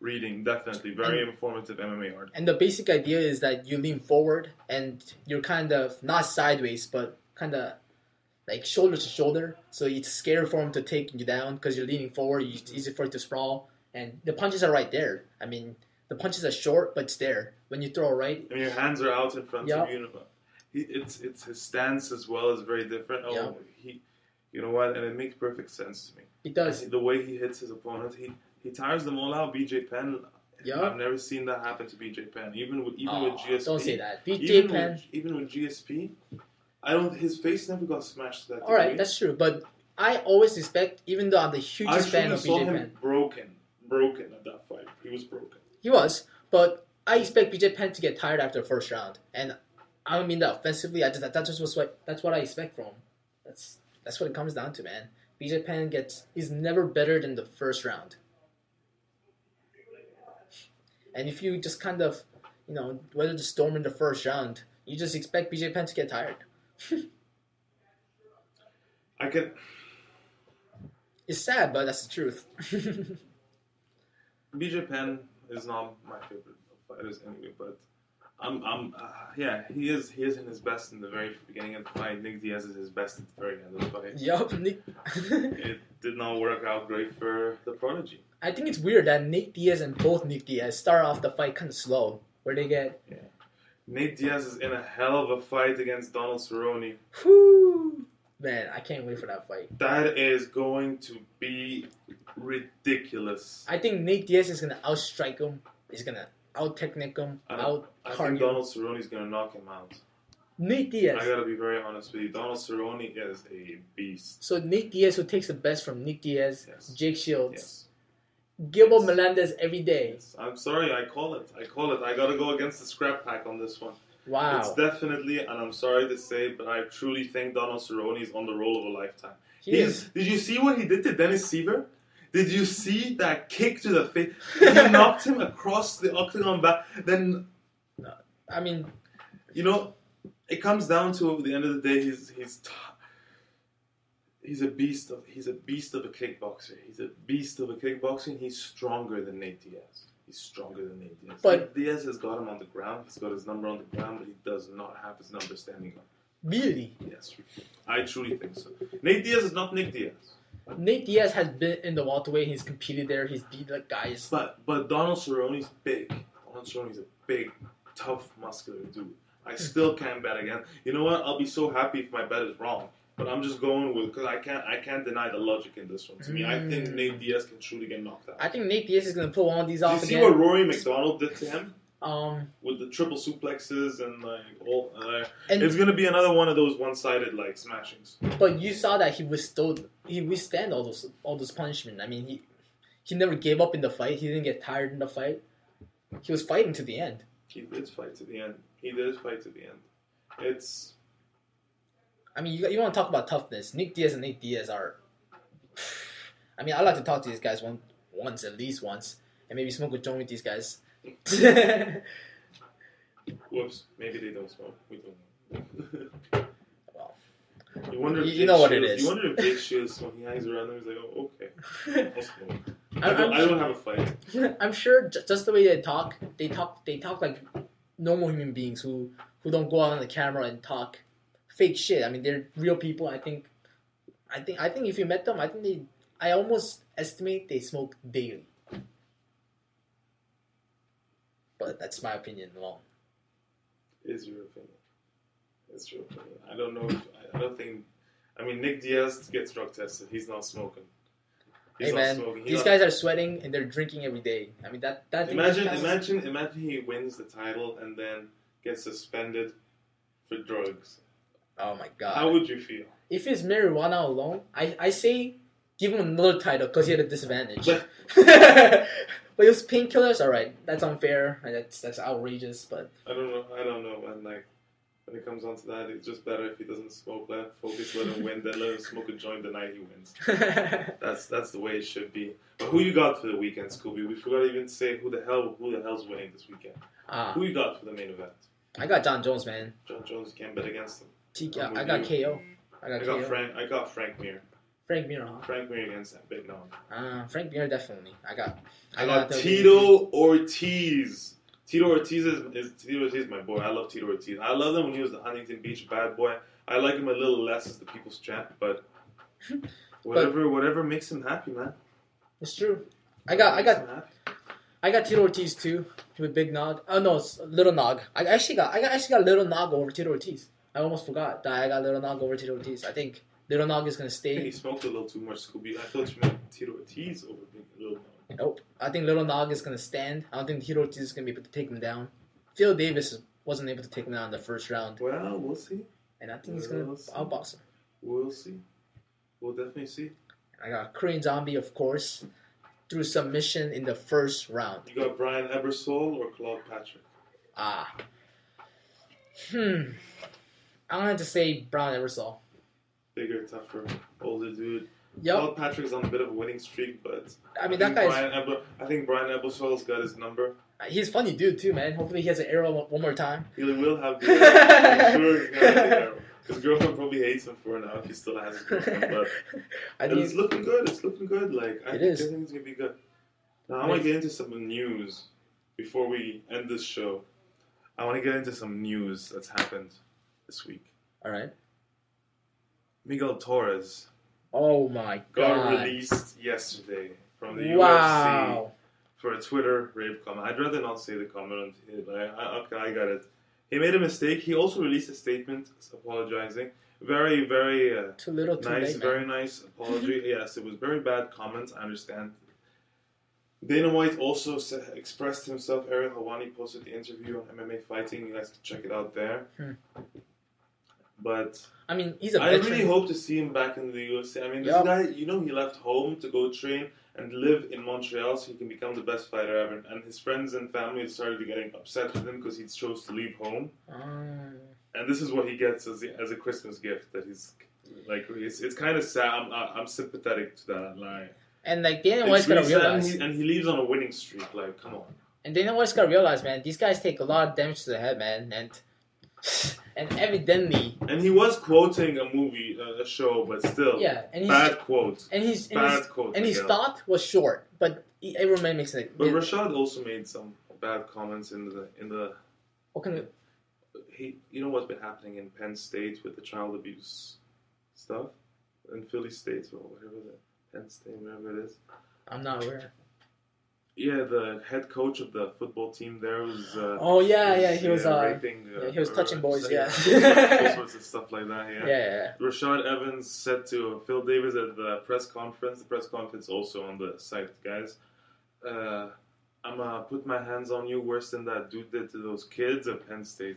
Reading, definitely. Very and, informative M M A article. And the basic idea is that you lean forward and you're kind of not sideways, but kind of like shoulder to shoulder. So it's scary for him to take you down because you're leaning forward. It's easy for it to sprawl. And the punches are right there. I mean, the punches are short, but it's there. When you throw a right... And your hands are out in front yep. of you. He, it's, it's his stance as well is very different. Oh, yep. he, you know what? And it makes perfect sense to me. It does. And the way he hits his opponent, he... He tires them all out. B J Penn, yep. I've never seen that happen to B J Penn. Even with even oh, with G S P, don't say that. B J even Penn, with, even with G S P, I don't. His face never got smashed to that. All right, that's true. But I always expect, even though I'm the hugest fan of B J Penn, I saw him broken, broken at that fight. He was broken. He was, but I expect B J Penn to get tired after the first round, and I don't mean that offensively. I just that, that's just what that's what I expect from him. That's that's what it comes down to, man. B J Penn gets is never better than the first round. And if you just kind of, you know, weather the storm in the first round, you just expect B J Penn to get tired. I could. It's sad, but that's the truth. B J Penn is not my favorite of fighters anyway, but I'm, I'm, uh, yeah, he is, he is in his best in the very beginning of the fight. Nick Diaz is his best at the very end of the fight. Yup, Nick. It did not work out great for the Prodigy. I think it's weird that Nate Diaz and both Nick Diaz start off the fight kind of slow, where they get... Yeah. Nate Diaz is in a hell of a fight against Donald Cerrone. Whew. Man, I can't wait for that fight. That is going to be ridiculous. I think Nate Diaz is going to outstrike him. He's going to out-technique him, out I think Donald Cerrone is going to knock him out. Nate Diaz. I gotta be very honest with you. Donald Cerrone is a beast. So Nate Diaz, who takes the best from Nick Diaz, yes. Jake Shields, yes. Gilbert yes. Melendez every day. Yes. I'm sorry, I call it. I call it. I gotta go against the scrap pack on this one. Wow. It's definitely, and I'm sorry to say, but I truly think Donald Cerrone is on the roll of a lifetime. He He's, is. Did you see what he did to Dennis Siver? Did you see that kick to the face? He knocked him across the octagon back. Then, I mean, you know, it comes down to at the end of the day, he's he's t- he's a beast of he's a beast of a kickboxer. He's a beast of a kickboxer, and he's stronger than Nate Diaz. He's stronger than Nate Diaz. But Nate Diaz has got him on the ground. He's got his number on the ground, but he does not have his number standing up. Really? Yes, I truly think so. Nate Diaz is not Nick Diaz. Nate Diaz has been in the welterweight. He's competed there. He's beat like guys. But but Donald Cerrone's big. Donald Cerrone's a big, tough, muscular dude. I still can't bet again. You know what? I'll be so happy if my bet is wrong. But I'm just going with because I can't I can't deny the logic in this one. To me, I think Nate Diaz can truly get knocked out. I think Nate Diaz is gonna pull one of these Did off you see again. what Rory McDonald did to him? Um, with the triple suplexes and like all, uh, and it's gonna be another one of those one-sided like smashings. But you saw that he withstood, he withstand all those all those punishment. I mean, he he never gave up in the fight. He didn't get tired in the fight. He was fighting to the end. He did fight to the end. He did fight to the end. It's. I mean, you you want to talk about toughness? Nick Diaz and Nate Diaz are. I mean, I like to talk to these guys one once at least once, and maybe smoke a joint with these guys. Whoops! Maybe they don't smoke. We don't know. Well, you wonder. If you, you know what Shields, it is. You wonder if Jake Shields, when he hangs around them, he's like, "Oh, okay, I'll smoke." I I'm, don't, I'm I don't have a fight. I'm sure j- just the way they talk, they talk, they talk like normal human beings who who don't go out on the camera and talk fake shit. I mean, they're real people. I think, I think, I think if you met them, I think they, I almost estimate they smoke daily. But that's my opinion alone. Is your opinion? It's your opinion. I don't know. If, I don't think. I mean, Nick Diaz gets drug tested. He's not smoking. He's hey not man, smoking. these not, guys are sweating and they're drinking every day. I mean that that. Imagine, imagine, imagine he wins the title and then gets suspended for drugs. Oh my god! How would you feel? If it's marijuana alone, I I say give him another title because he had a disadvantage. But, but it was painkillers. All right, that's unfair. That's that's outrageous. But I don't know. I don't know. And like when it comes on to that, it's just better if he doesn't smoke. Let him focus. Let him win. Then let him smoke a joint the night he wins. that's that's the way it should be. But who you got for the weekend, Scooby? We forgot to even say who the hell who the hell's winning this weekend. Ah, who you got for the main event? I got John Jones, man. John Jones, can't bet against him. T- I got you. K O. I got, I got Frank. I got Frank Mir. Frank Mir, huh? Frank Mir against Big Nog. Uh, Frank Mir, definitely. I got. I got Tito Ortiz. Tito Ortiz is, is Tito Ortiz is my boy. I love Tito Ortiz. I love him when he was the Huntington Beach bad boy. I like him a little less as the People's Champ, but whatever, but, whatever makes him happy, man. It's true. I got, I got, I got Tito Ortiz too with Big Nog. Oh no, it's Little Nog. I actually got, I got, actually got Little Nog over Tito Ortiz. I almost forgot that I got Little Nog over Tito Ortiz. I think Little Nog is gonna stay. I think he smoked a little too much, Scooby. I thought you meant Tito Ortiz over Little Nog. Nope. I think Little Nog is gonna stand. I don't think Tito Ortiz is gonna be able to take him down. Phil Davis wasn't able to take him down in the first round. Well, we'll see. And I think he's gonna we'll outbox him. We'll see. We'll definitely see. I got Korean Zombie, of course, through submission in the first round. You got Brian Ebersol or Claude Patrick? Ah. Hmm. I'm gonna have to say Brian Ebersol. Bigger, tougher, older dude. Yep. Claude Patrick's on a bit of a winning streak, but I mean I that guy's. Brian Eber, I think Brian Ebersol's got his number. He's a funny dude too, man. Hopefully he has an arrow one more time. He will have the arrow. I'm sure he's gonna have the arrow. His girlfriend probably hates him for it now if he still has his girlfriend. But I it's think looking good. It's looking good. Like I it think is. everything's gonna be good. Now I want to get into some news before we end this show. I want to get into some news that's happened this week. All right. Miguel Torres. Oh my got god. released yesterday from the wow. U F C for a Twitter rave comment. I'd rather not say the comment. I, I, okay, I got it. He made a mistake. He also released a statement apologizing. Very, very uh, too little, too nice, late, very nice apology. Yes, it was very bad comments. I understand. Dana White also sa- expressed himself. Ariel Helwani posted the interview on M M A Fighting. You guys can check it out there. Hmm. But I mean, he's a I veteran. really hope to see him back in the U F C. I mean, this yep. guy, you know, he left home to go train and live in Montreal so he can become the best fighter ever. And his friends and family started getting upset with him because he chose to leave home. Um, And this is what he gets as a, as a Christmas gift. That he's like, it's, it's kind of sad. I'm, I'm sympathetic to that. Like, and like Dana White's gotta really realize, and he, and he leaves on a winning streak. Like, come on. And Dana White's gotta realize, man, these guys take a lot of damage to the head, man, and and evidently. And he was quoting a movie, uh, a show, but still, yeah, and he's, bad quotes. And he's and bad his, quotes. And his Miguel. thought was short, but he, everyone makes it. But it, Rashad also made some bad comments in the in the. What kind of? He, you know what's been happening in Penn State with the child abuse stuff, in Philly State or whatever the Penn State, whatever it is. I'm not aware. Yeah, the head coach of the football team there was. Uh, oh yeah, was, yeah, he was. Uh, Uh, raping, uh, yeah, he was touching boys. Yeah, all sorts of stuff like that. Yeah. Yeah, yeah, yeah. Rashad Evans said to Phil Davis at the press conference. The press conference also on the site, guys. Uh, I'm gonna put my hands on you worse than that dude did to those kids at Penn State.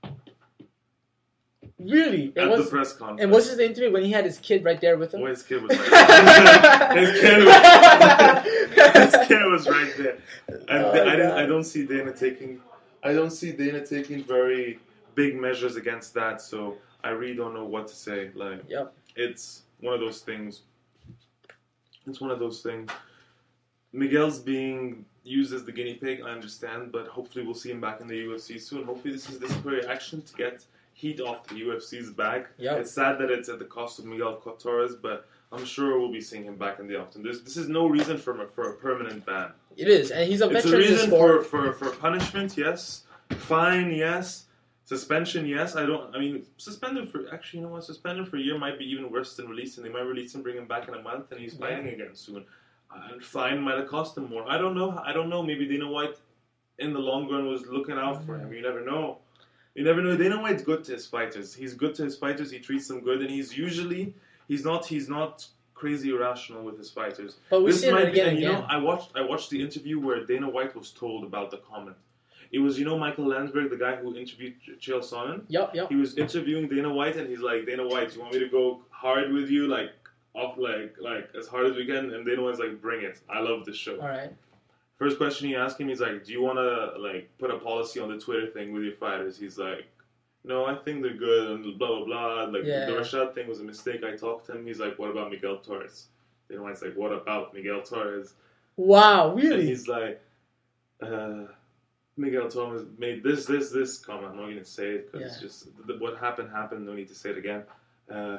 Really? At was, the press conference. And was this the interview when he had his kid right there with him? Well, his kid was right there. his, kid was, his kid was right there. And Oh, I, didn't, God. I don't see Dana taking. I don't see Dana taking very big measures against that. So I really don't know what to say. Like, Yep. it's one of those things. It's one of those things. Miguel's being used as the guinea pig. I understand, but hopefully we'll see him back in the U F C soon. Hopefully this is disciplinary action to get heat off the U F C's back. Yep. It's sad that it's at the cost of Miguel Torres, but I'm sure we'll be seeing him back in the octagon. This this is no reason for a, for a permanent ban. It is, and he's a It's a veteran in the reason for, sport. for, for punishment, yes. Fine, yes. Suspension, yes. I don't. I mean, suspended for actually, you know what? Suspended for a year might be even worse than releasing. They might release him, bring him back in a month, and he's fighting Yeah. again soon. And fine might have cost him more. I don't know. I don't know. Maybe Dana White, in the long run, was looking out for him. You never know. You never know. Dana White's good to his fighters. He's good to his fighters. He treats them good, and he's usually he's not he's not crazy irrational with his fighters. But we This see it might again be, and and you again. know, I watched I watched the interview where Dana White was told about the comment. It was, you know, Michael Landsberg, the guy who interviewed Chael Sonnen. Yep, yep. He was interviewing Dana White, and he's like, Dana White, do you want me to go hard with you, like off, like like as hard as we can? And Dana White's like, bring it. I love this show. All right. First question he asked him, he's like, do you want to like put a policy on the Twitter thing with your fighters? He's like, no, I think they're good, and blah blah blah. Like Yeah. the Rashad thing was a mistake. I talked to him. He's like, what about Miguel Torres? Dana White's like, what about Miguel Torres? Wow, And really? he's like, uh, Miguel Torres made this, this, this comment. I'm not going to say it because Yeah. it's just th- what happened, happened. No need to say it again. Uh,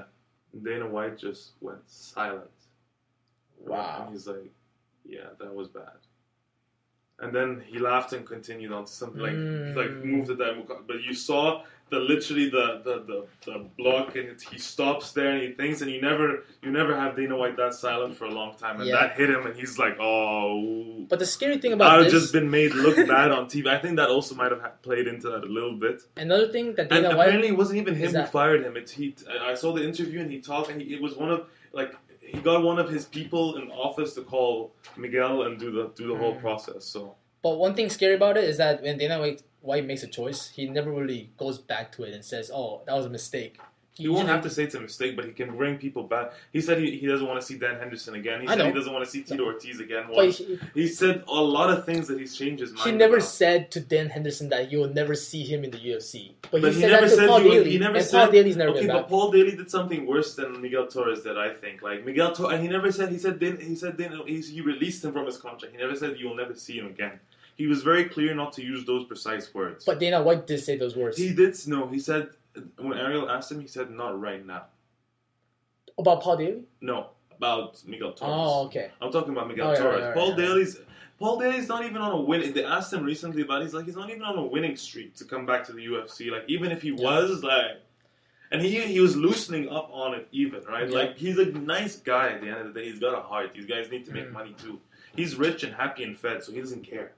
Dana White just went silent. Wow. And he's like, yeah, that was bad. And then he laughed and continued on to something like Mm. like moved it that. But you saw the literally the the, the, the block, and it, he stops there and he thinks, and you never you never have Dana White that silent for a long time, and Yeah. that hit him, and he's like, oh. But the scary thing about I've this, just been made look bad on T V. I think that also might have ha- played into that a little bit. another thing that And Dana White, apparently, it wasn't even him is who that- fired him. It's he. I saw the interview, and he talked, and he, it was one of like he got one of his people in office to call Miguel and do the do the whole Mm. process. So but one thing scary about it is that when Dana White, White makes a choice, he never really goes back to it and says, "Oh, that was a mistake." he won't have to say it's a mistake, but he can bring people back. He said he, he doesn't want to see Dan Henderson again. He I said know. he doesn't want to see Tito Ortiz again. But Once. he, He said a lot of things that he's changed his mind. he never about. said to Dan Henderson that you will never see him in the U F C. But, But he he said never that to said Paul he would- Daly, he never and said- Paul Daly's never Okay, been but back. Paul Daly did something worse than Miguel Torres did, I think. Like Miguel Torres, and he never said he said Dan, he said Dan, he, he released him from his contract. He never said you'll never see him again. He was very clear not to use those precise words. But Dana White did say those words He did no. He said when Ariel asked him, he said not right now. about Paul Daly. No, about Miguel Torres. Oh, okay. I'm talking about Miguel Oh, yeah, Torres. right, right, Paul right. Daly's Paul Daly's not even on a win. They asked him recently about. It. He's like he's not even on a winning streak to come back to the U F C. Like even if he Yeah. was like, and he he was loosening up on it even right. Yeah. Like he's a nice guy at the end of the day. He's got a heart. These guys need to make Mm. money too. He's rich and happy and fed, so he doesn't care.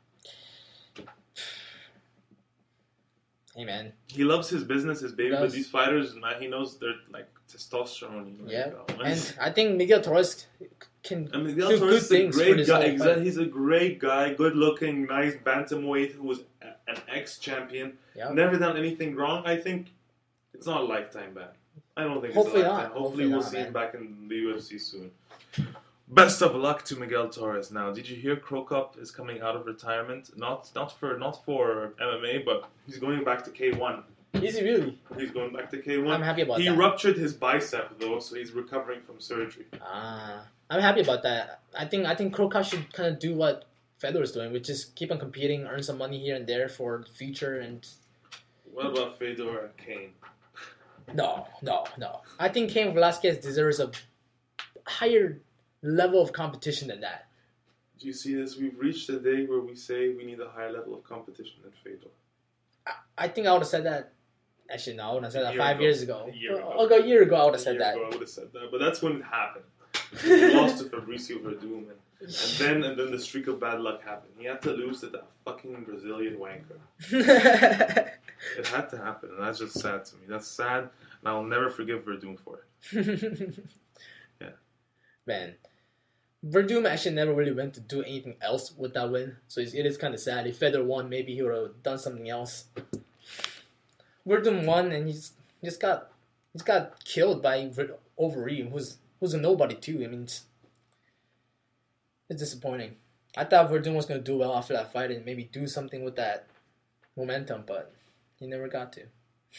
Hey man, He loves his business, his baby. He But does. these fighters, man, he knows they're like testosterone. You know, yeah. like, uh, And I think Miguel Torres can I mean, Miguel do Torres good is a things for great this guy. whole Exactly. fight. He's a great guy, good-looking, nice bantamweight who was a- an ex-champion. Yeah. Never done anything wrong. I think it's not a lifetime ban. I don't think Hopefully it's a not. lifetime. Hopefully, Hopefully we'll not, see man. him back in the U F C soon. Best of luck to Miguel Torres. Now, did you hear Crow Cup is coming out of retirement? Not not for not for M M A, but he's going back to K one. Is he really? He's going back to K one. I'm happy about he that. ruptured his bicep though, so he's recovering from surgery. Ah, I'm happy about that. I think I think Croca should kind of do what Fedor's doing, which is keep on competing, earn some money here and there for the future. And What about Fedor and Kane? no, no, no. I think Cain Velasquez deserves a higher level of competition than that. Do you see this? We've reached a day where we say we need a higher level of competition than Fedor. I, I think I would have said that. Actually, no, I would have said A that year five ago. years ago. A year ago. Oh, a year ago, I would have A said year that. ago, I would have said that, but that's when it happened. He lost to Fabricio Verdum, and, and then and then the streak of bad luck happened. He had to lose to that fucking Brazilian wanker. It had to happen, and that's just sad to me. That's sad, and I'll never forgive Verdum for it. Yeah. Man, Verdum actually never really went to do anything else with that win, so it's, it is kind of sad. If Fedor won, maybe he would have done something else. Verdum won, and he's just got he's got killed by Ver- Overeem, who's who's a nobody too. I mean, it's, it's disappointing. I thought Verdum was gonna do well after that fight and maybe do something with that momentum, but he never got to.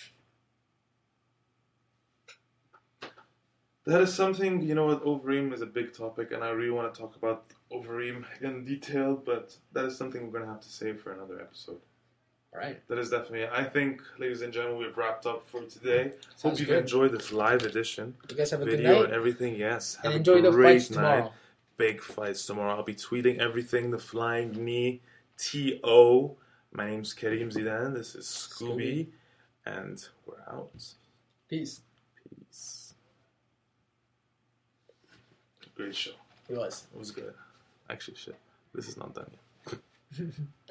That is something, you know what, Overeem is a big topic, and I really want to talk about Overeem in detail, but that is something we're going to have to save for another episode. All right, That is definitely, I think, ladies and gentlemen, we've wrapped up for today. sounds Hope you've good. enjoyed this live edition. You guys have a good Video night and everything, yes. Have and a enjoy the great fights night. tomorrow. Big fights tomorrow. I'll be tweeting everything, the Flying Knee T O. My name's Karim Zidane. This is Scooby, Scooby. and we're out. Peace. Peace. Great show. It was. It was good. Actually, shit. This is not done yet.